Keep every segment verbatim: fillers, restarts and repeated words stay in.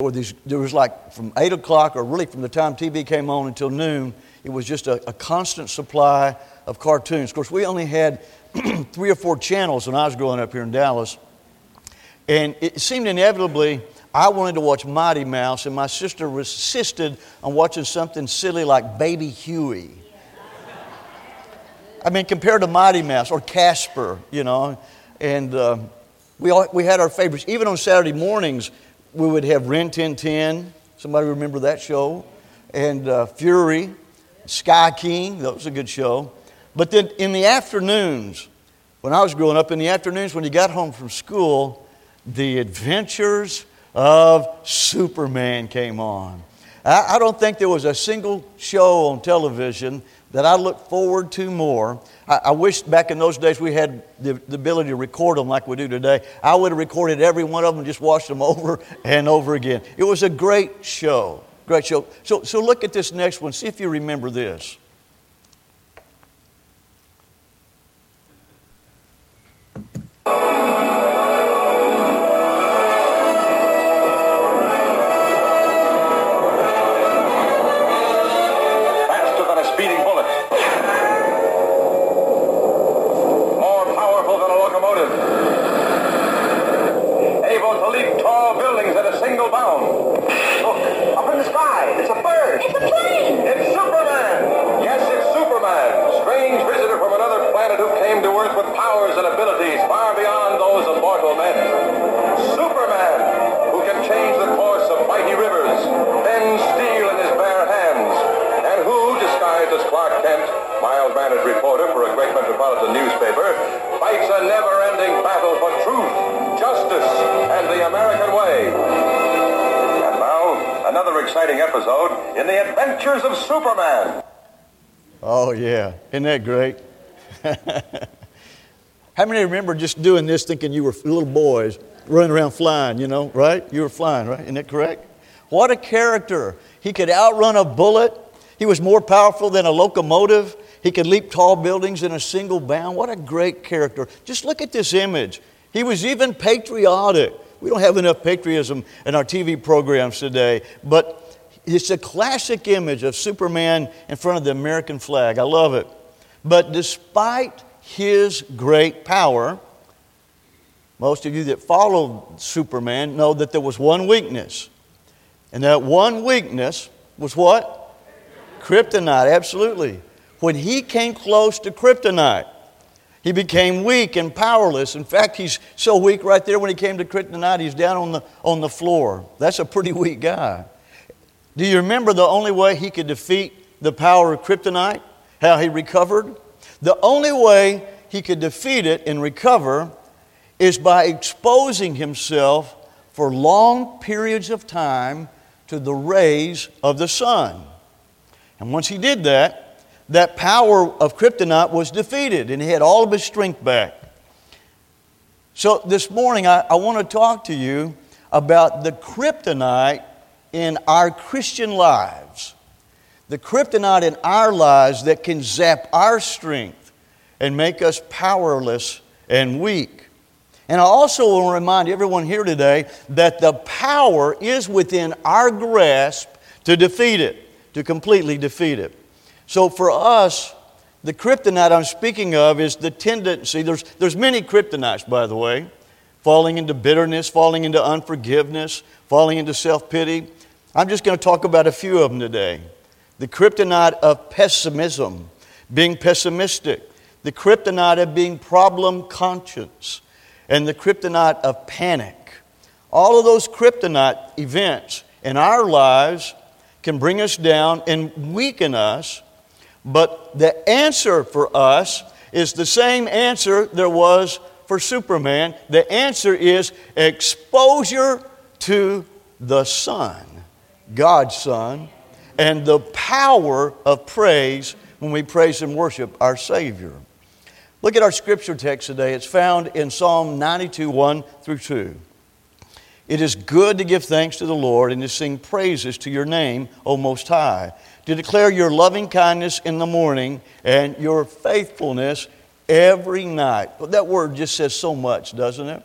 There were these, there was like from eight o'clock, or really from the time T V came on until noon, it was just a, a constant supply of cartoons. Of course, we only had three or four channels when I was growing up here in Dallas. And it seemed inevitably I wanted to watch Mighty Mouse, and my sister insisted on watching something silly like Baby Huey. I mean, compared to Mighty Mouse or Casper, you know. And uh, we all, we had our favorites. Even on Saturday mornings, we would have Ren Tin Tin. Somebody remember that show? And uh, Fury, Sky King. That was a good show. But then in the afternoons, when I was growing up, in the afternoons when you got home from school, The Adventures of Superman came on. I, I don't think there was a single show on television that I look forward to more. I, I wish back in those days we had the, the ability to record them like we do today. I would have recorded every one of them and just watched them over and over again. It was a great show, great show. So, so look at this next one. See if you remember this. Episode in The Adventures of Superman. Oh, yeah. Isn't that great? How many remember just doing this thinking you were little boys running around flying, you know, right? You were flying, right? Isn't that correct? What a character. He could outrun a bullet. He was more powerful than a locomotive. He could leap tall buildings in a single bound. What a great character. Just look at this image. He was even patriotic. We don't have enough patriotism in our T V programs today, but it's a classic image of Superman in front of the American flag. I love it. But despite his great power, most of you that followed Superman know that there was one weakness. And that one weakness was what? Kryptonite, absolutely. When he came close to kryptonite, he became weak and powerless. In fact, he's so weak right there when he came to kryptonite, he's down on the, on the floor. That's a pretty weak guy. Do you remember the only way he could defeat the power of kryptonite? How he recovered? The only way he could defeat it and recover is by exposing himself for long periods of time to the rays of the sun. And once he did that, that power of kryptonite was defeated and he had all of his strength back. So this morning I, I want to talk to you about the kryptonite in our Christian lives. The kryptonite in our lives that can zap our strength and make us powerless and weak. And I also want to remind everyone here today that the power is within our grasp to defeat it, to completely defeat it. So for us, the kryptonite I'm speaking of is the tendency, there's, there's many kryptonites, by the way, falling into bitterness, falling into unforgiveness, falling into self-pity. I'm just going to talk about a few of them today. The kryptonite of pessimism, being pessimistic. The kryptonite of being problem conscious. And the kryptonite of panic. All of those kryptonite events in our lives can bring us down and weaken us. But the answer for us is the same answer there was for Superman. The answer is exposure to the sun. God's Son, and the power of praise when we praise and worship our Savior. Look at our scripture text today. It's found in Psalm ninety-two, one through two. It is good to give thanks to the Lord and to sing praises to your name, O Most High, to declare your loving kindness in the morning and your faithfulness every night. Well, that word just says so much, doesn't it?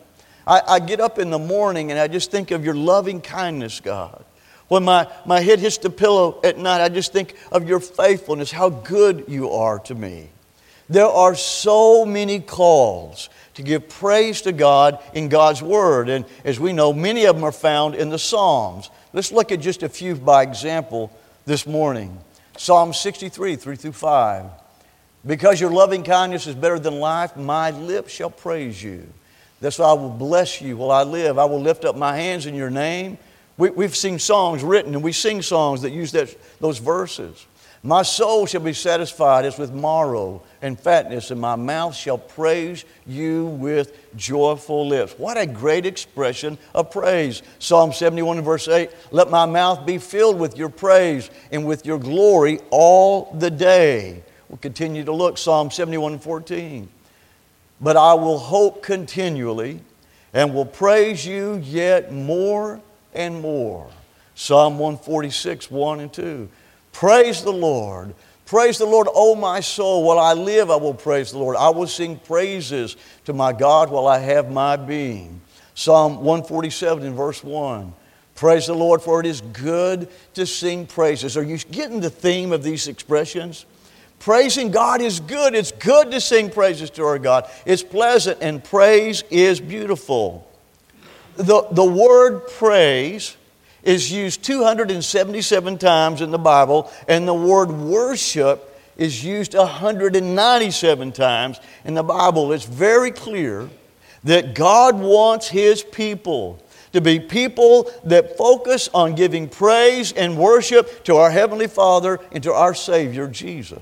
I, I get up in the morning and I just think of your loving kindness, God. When my, my head hits the pillow at night, I just think of your faithfulness, how good you are to me. There are so many calls to give praise to God in God's Word. And as we know, many of them are found in the Psalms. Let's look at just a few by example this morning. Psalm sixty-three, three through five. Because your loving kindness is better than life, my lips shall praise you. That's why I will bless you while I live. I will lift up my hands in your name. We, we've seen songs written, and we sing songs that use that, those verses. My soul shall be satisfied as with marrow and fatness, and my mouth shall praise you with joyful lips. What a great expression of praise. Psalm seventy-one and verse eight, let my mouth be filled with your praise and with your glory all the day. We'll continue to look, Psalm seventy-one and fourteen. But I will hope continually and will praise you yet more and more. Psalm one forty-six, one and two. Praise the Lord. Praise the Lord, O my soul. While I live, I will praise the Lord. I will sing praises to my God while I have my being. Psalm one forty-seven and verse one. Praise the Lord, for it is good to sing praises. Are you getting the theme of these expressions? Praising God is good. It's good to sing praises to our God. It's pleasant, and praise is beautiful. The, the word praise is used two hundred seventy-seven times in the Bible, and the word worship is used one hundred ninety-seven times in the Bible. It's very clear that God wants His people to be people that focus on giving praise and worship to our Heavenly Father and to our Savior, Jesus.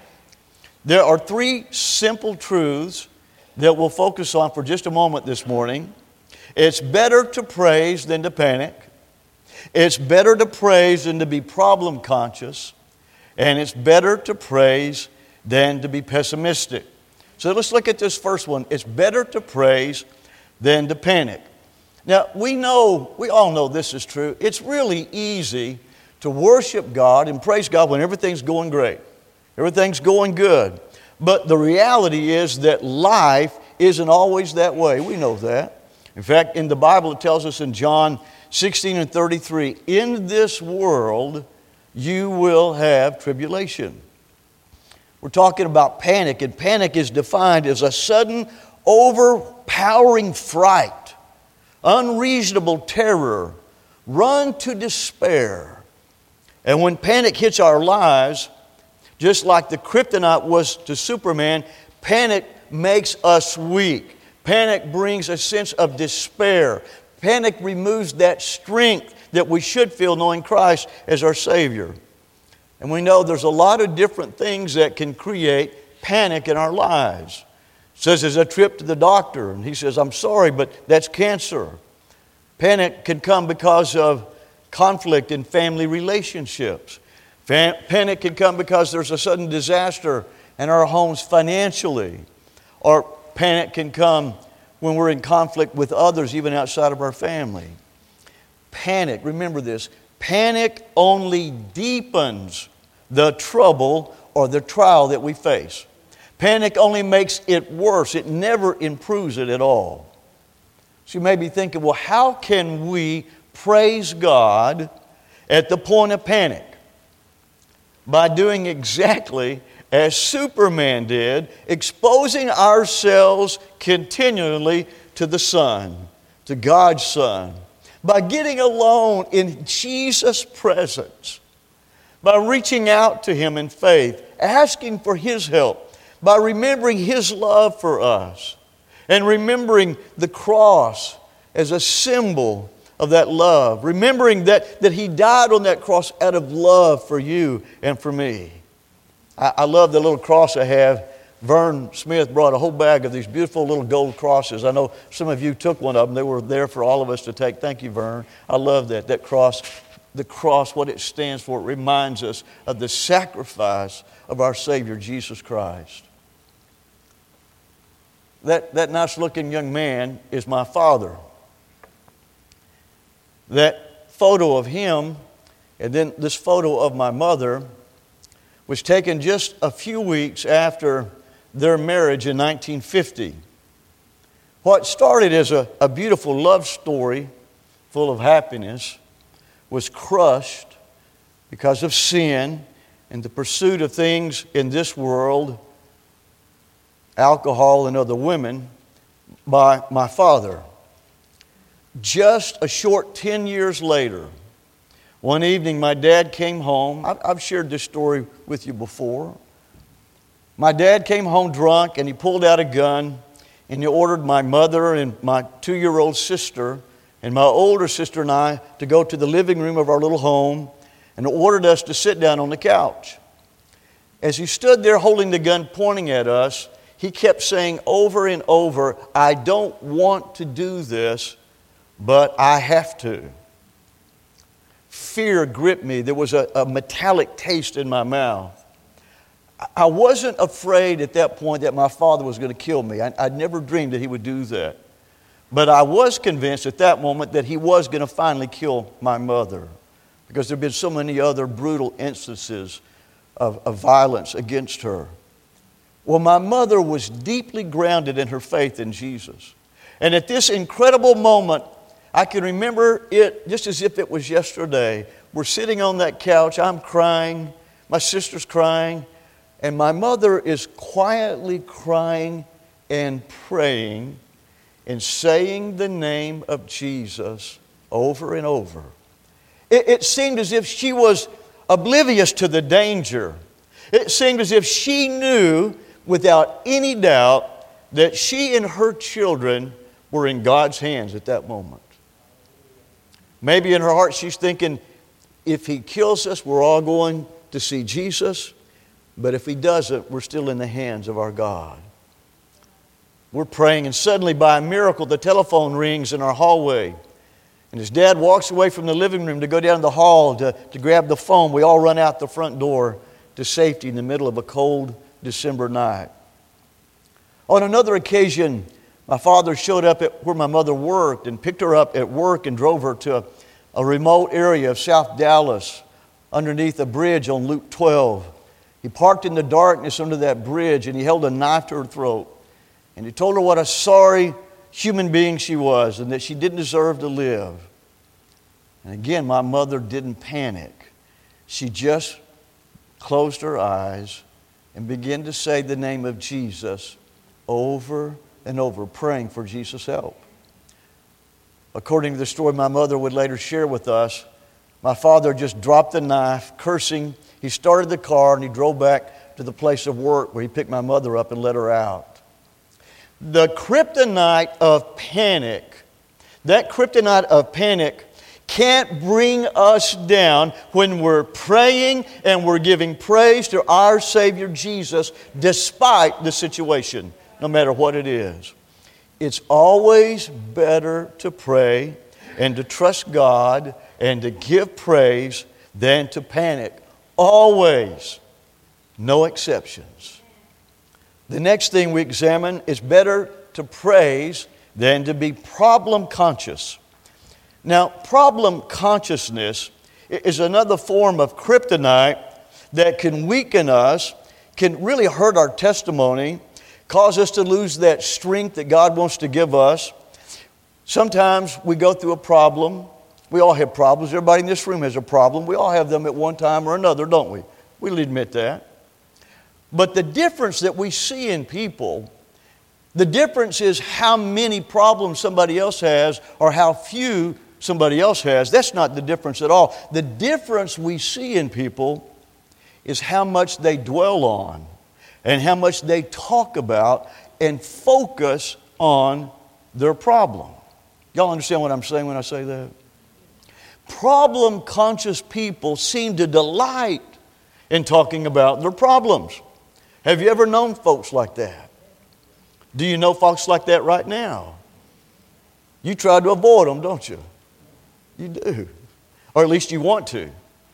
There are three simple truths that we'll focus on for just a moment this morning. It's better to praise than to panic. It's better to praise than to be problem conscious. And it's better to praise than to be pessimistic. So let's look at this first one. It's better to praise than to panic. Now, we know, we all know this is true. It's really easy to worship God and praise God when everything's going great. Everything's going good. But the reality is that life isn't always that way. We know that. In fact, in the Bible it tells us in John sixteen and thirty-three, in this world you will have tribulation. We're talking about panic, and panic is defined as a sudden, overpowering fright, unreasonable terror, run to despair. And when panic hits our lives, just like the kryptonite was to Superman, panic makes us weak. Panic brings a sense of despair. Panic removes that strength that we should feel knowing Christ as our Savior. And we know there's a lot of different things that can create panic in our lives. It says there's a trip to the doctor, and he says, I'm sorry, but that's cancer. Panic can come because of conflict in family relationships. Panic can come because there's a sudden disaster in our homes financially. Or panic can come when we're in conflict with others, even outside of our family. Panic, remember this, panic only deepens the trouble or the trial that we face. Panic only makes it worse. It never improves it at all. So you may be thinking, well, how can we praise God at the point of panic? By doing exactly as Superman did, exposing ourselves continually to the Son, to God's Son. By getting alone in Jesus' presence. By reaching out to Him in faith, asking for His help. By remembering His love for us. And remembering the cross as a symbol of that love. Remembering that, that He died on that cross out of love for you and for me. I, I love the little cross I have. Vern Smith brought a whole bag of these beautiful little gold crosses. I know some of you took one of them. They were there for all of us to take. Thank you, Vern. I love that. That cross, the cross, what it stands for, it reminds us of the sacrifice of our Savior, Jesus Christ. That, that nice-looking young man is my father. That photo of him, and then this photo of my mother, was taken just a few weeks after their marriage in nineteen fifty. What started as a, a beautiful love story full of happiness was crushed because of sin and the pursuit of things in this world, alcohol and other women, by my father. Just a short ten years later, one evening my dad came home. I've shared this story with you before. My dad came home drunk and he pulled out a gun and he ordered my mother and my two-year-old sister and my older sister and I to go to the living room of our little home and ordered us to sit down on the couch. As he stood there holding the gun pointing at us, he kept saying over and over, "I don't want to do this, but I have to." Fear gripped me. There was a, a metallic taste in my mouth. I wasn't afraid at that point that my father was going to kill me. I, I'd never dreamed that he would do that. But I was convinced at that moment that he was going to finally kill my mother, because there had been so many other brutal instances of, of violence against her. Well, my mother was deeply grounded in her faith in Jesus. And at this incredible moment, I can remember it just as if it was yesterday. We're sitting on that couch, I'm crying, my sister's crying, and my mother is quietly crying and praying and saying the name of Jesus over and over. It, it seemed as if she was oblivious to the danger. It seemed as if she knew without any doubt that she and her children were in God's hands at that moment. Maybe in her heart she's thinking, if He kills us, we're all going to see Jesus. But if He doesn't, we're still in the hands of our God. We're praying, and suddenly by a miracle, the telephone rings in our hallway. And as Dad walks away from the living room to go down the hall to, to grab the phone, we all run out the front door to safety in the middle of a cold December night. On another occasion, my father showed up at where my mother worked and picked her up at work and drove her to a, a remote area of South Dallas underneath a bridge on Loop twelve. He parked in the darkness under that bridge and he held a knife to her throat. And he told her what a sorry human being she was and that she didn't deserve to live. And again, my mother didn't panic. She just closed her eyes and began to say the name of Jesus over and over, praying for Jesus' help. According to the story my mother would later share with us, my father just dropped the knife, cursing. He started the car and he drove back to the place of work where he picked my mother up and let her out. The kryptonite of panic, that kryptonite of panic can't bring us down when we're praying and we're giving praise to our Savior Jesus despite the situation, no matter what it is. It's always better to pray and to trust God and to give praise than to panic. Always. No exceptions. The next thing we examine is better to praise than to be problem conscious. Now, problem consciousness is another form of kryptonite that can weaken us, can really hurt our testimony, cause us to lose that strength that God wants to give us. Sometimes we go through a problem. We all have problems. Everybody in this room has a problem. We all have them at one time or another, don't we? We'll admit that. But the difference that we see in people, the difference is how many problems somebody else has or how few somebody else has. That's not the difference at all. The difference we see in people is how much they dwell on and how much they talk about and focus on their problem. Y'all understand what I'm saying when I say that? Problem-conscious people seem to delight in talking about their problems. Have you ever known folks like that? Do you know folks like that right now? You try to avoid them, don't you? You do. Or at least you want to.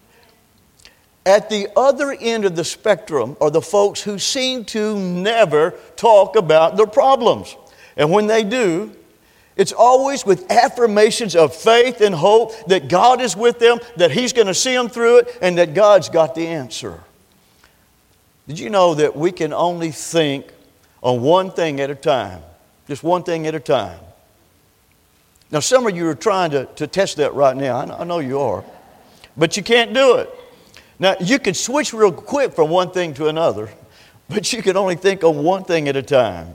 At the other end of the spectrum are the folks who seem to never talk about their problems. And when they do, it's always with affirmations of faith and hope that God is with them, that He's going to see them through it, and that God's got the answer. Did you know that we can only think on one thing at a time? Just one thing at a time. Now, some of you are trying to, to test that right now. I know, I know you are. But you can't do it. Now, you can switch real quick from one thing to another, but you can only think on one thing at a time.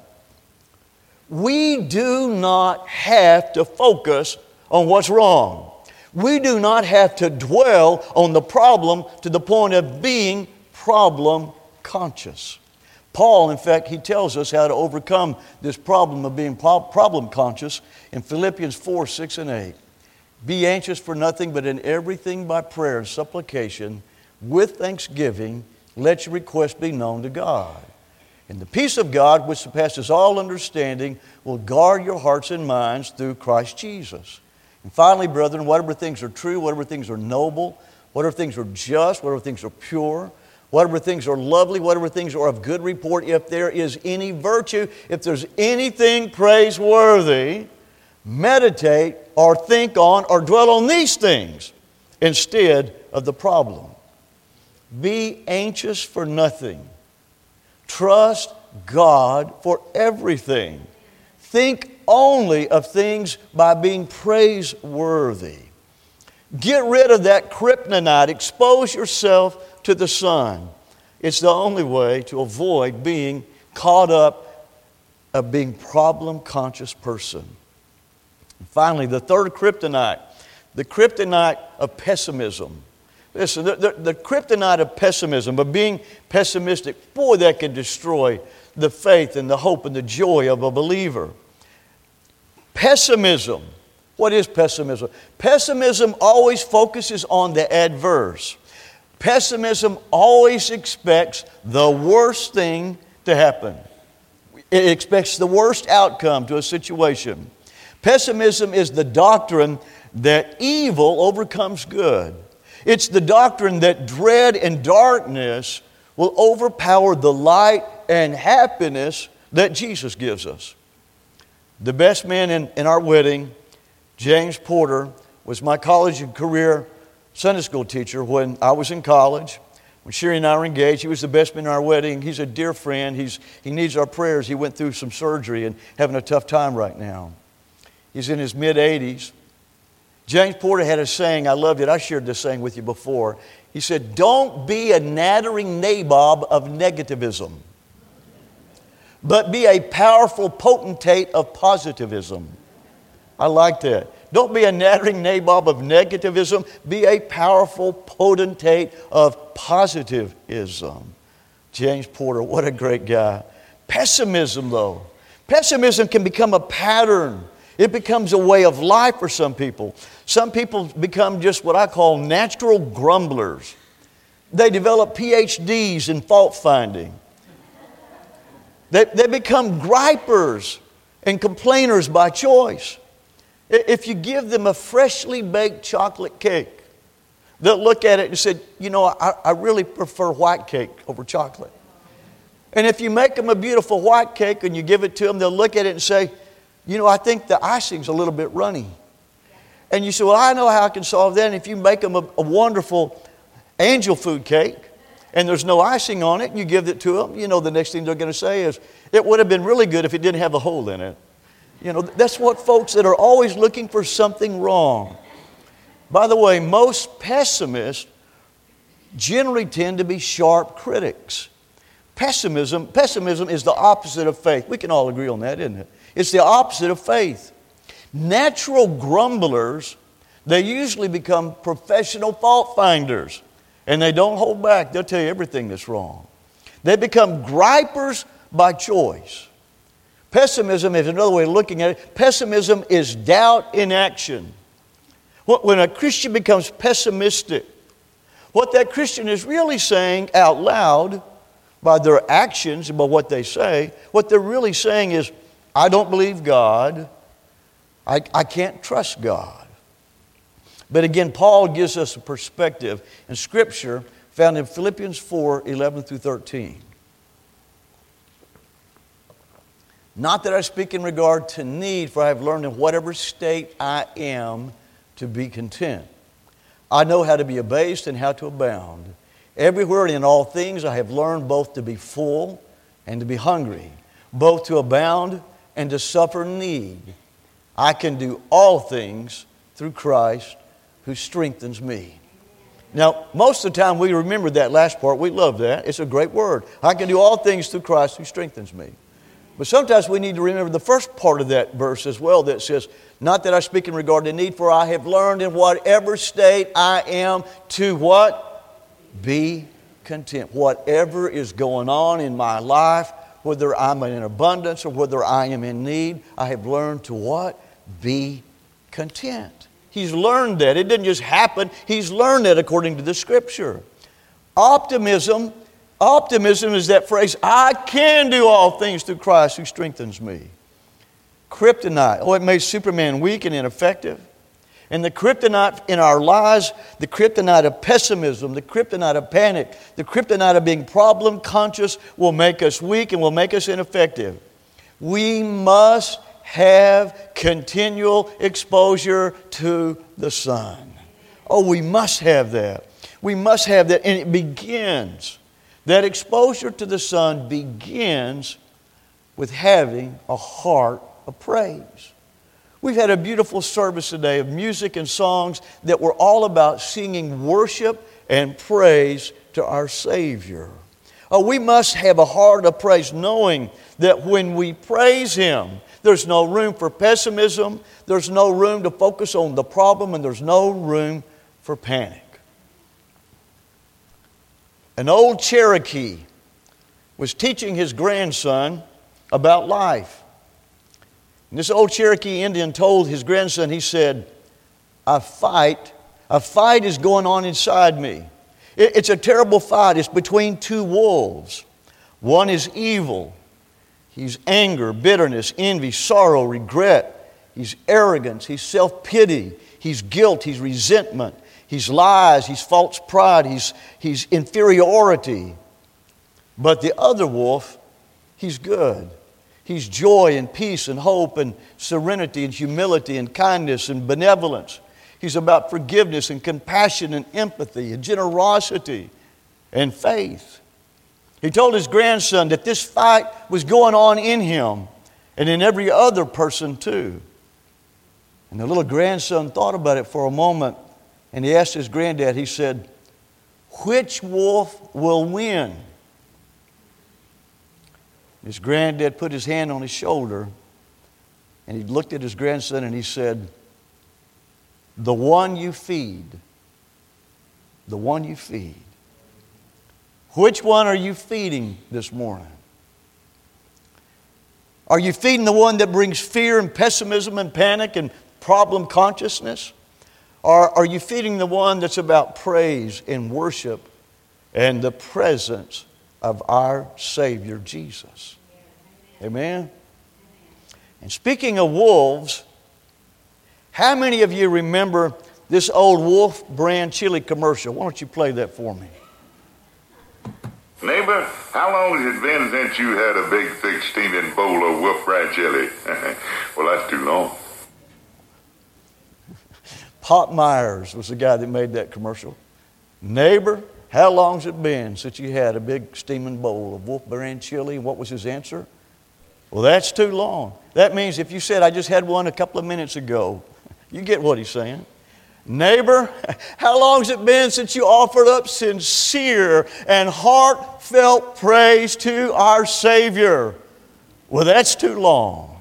We do not have to focus on what's wrong. We do not have to dwell on the problem to the point of being problem conscious. Paul, in fact, he tells us how to overcome this problem of being problem conscious in Philippians four, six, and eight. Be anxious for nothing, but in everything by prayer and supplication, with thanksgiving, let your requests be known to God. And the peace of God, which surpasses all understanding, will guard your hearts and minds through Christ Jesus. And finally, brethren, whatever things are true, whatever things are noble, whatever things are just, whatever things are pure, whatever things are lovely, whatever things are of good report, if there is any virtue, if there's anything praiseworthy, meditate or think on or dwell on these things instead of the problem. Be anxious for nothing. Trust God for everything. Think only of things by being praiseworthy. Get rid of that kryptonite. Expose yourself to the sun. It's the only way to avoid being caught up of being problem-conscious person. And finally, the third kryptonite, the kryptonite of pessimism. Listen, the, the, the kryptonite of pessimism, of being pessimistic, boy, that can destroy the faith and the hope and the joy of a believer. Pessimism. What is pessimism? Pessimism always focuses on the adverse. Pessimism always expects the worst thing to happen. It expects the worst outcome to a situation. Pessimism is the doctrine that evil overcomes good. It's the doctrine that dread and darkness will overpower the light and happiness that Jesus gives us. The best man in, in our wedding, James Porter, was my college and career Sunday school teacher when I was in college. When Sherry and I were engaged, he was the best man in our wedding. He's a dear friend. He's, he needs our prayers. He went through some surgery and having a tough time right now. He's in his mid-eighties. James Porter had a saying, I loved it. I shared this saying with you before. He said, don't be a nattering nabob of negativism, but be a powerful potentate of positivism. I like that. Don't be a nattering nabob of negativism. Be a powerful potentate of positivism. James Porter, what a great guy. Pessimism, though. Pessimism can become a pattern. It becomes a way of life for some people. Some people become just what I call natural grumblers. They develop P H Ds in fault finding. They, they become gripers and complainers by choice. If you give them a freshly baked chocolate cake, they'll look at it and say, you know, I, I really prefer white cake over chocolate. And if you make them a beautiful white cake and you give it to them, they'll look at it and say, you know, I think the icing's a little bit runny. And you say, well, I know how I can solve that. And if you make them a, a wonderful angel food cake and there's no icing on it and you give it to them, you know, the next thing they're going to say is, it would have been really good if it didn't have a hole in it. You know, that's what folks that are always looking for something wrong. By the way, most pessimists generally tend to be sharp critics. Pessimism, pessimism is the opposite of faith. We can all agree on that, isn't it? It's the opposite of faith. Natural grumblers, they usually become professional fault finders. And they don't hold back. They'll tell you everything that's wrong. They become gripers by choice. Pessimism is another way of looking at it. Pessimism is doubt in action. When a Christian becomes pessimistic, what that Christian is really saying out loud by their actions and by what they say, what they're really saying is, I don't believe God. I, I can't trust God. But again, Paul gives us a perspective in Scripture found in Philippians four, eleven through thirteen. Not that I speak in regard to need, for I have learned in whatever state I am to be content. I know how to be abased and how to abound. Everywhere and in all things I have learned both to be full and to be hungry, both to abound and to suffer need, I can do all things through Christ who strengthens me. Now, most of the time we remember that last part. We love that. It's a great word. I can do all things through Christ who strengthens me. But sometimes we need to remember the first part of that verse as well that says, not that I speak in regard to need, for I have learned in whatever state I am to what? Be content. Whatever is going on in my life, whether I'm in abundance or whether I am in need, I have learned to what? Be content. He's learned that. It didn't just happen. He's learned that according to the Scripture. Optimism, optimism is that phrase, I can do all things through Christ who strengthens me. Kryptonite, oh, it made Superman weak and ineffective. And the kryptonite in our lives, the kryptonite of pessimism, the kryptonite of panic, the kryptonite of being problem conscious will make us weak and will make us ineffective. We must have continual exposure to the sun. Oh, we must have that. We must have that. And it begins, that exposure to the sun begins with having a heart of praise. We've had a beautiful service today of music and songs that were all about singing worship and praise to our Savior. Oh, we must have a heart of praise, knowing that when we praise Him, there's no room for pessimism, there's no room to focus on the problem, and there's no room for panic. An old Cherokee was teaching his grandson about life. And this old Cherokee Indian told his grandson, he said, a fight, a fight is going on inside me. It, it's a terrible fight. It's between two wolves. One is evil. He's anger, bitterness, envy, sorrow, regret. He's arrogance. He's self-pity. He's guilt. He's resentment. He's lies. He's false pride. He's, he's inferiority. But the other wolf, he's good. He's joy and peace and hope and serenity and humility and kindness and benevolence. He's about forgiveness and compassion and empathy and generosity and faith. He told his grandson that this fight was going on in him and in every other person too. And the little grandson thought about it for a moment, and he asked his granddad, he said, which wolf will win? His granddad put his hand on his shoulder, and he looked at his grandson and he said, the one you feed. The one you feed. Which one are you feeding this morning? Are you feeding the one that brings fear and pessimism and panic and problem consciousness? Or are you feeding the one that's about praise and worship and the presence of our Savior Jesus? Amen? And speaking of wolves, how many of you remember this old Wolf brand chili commercial? Why don't you play that for me? Neighbor, how long has it been since you had a big, thick, steaming bowl of Wolf brand chili? Well, that's too long. Pop Myers was the guy that made that commercial. Neighbor, how long's it been since you had a big steaming bowl of Wolf brand chili? And what was his answer? Well, that's too long. That means if you said, I just had one a couple of minutes ago, you get what he's saying. Neighbor, how long's it been since you offered up sincere and heartfelt praise to our Savior? Well, that's too long.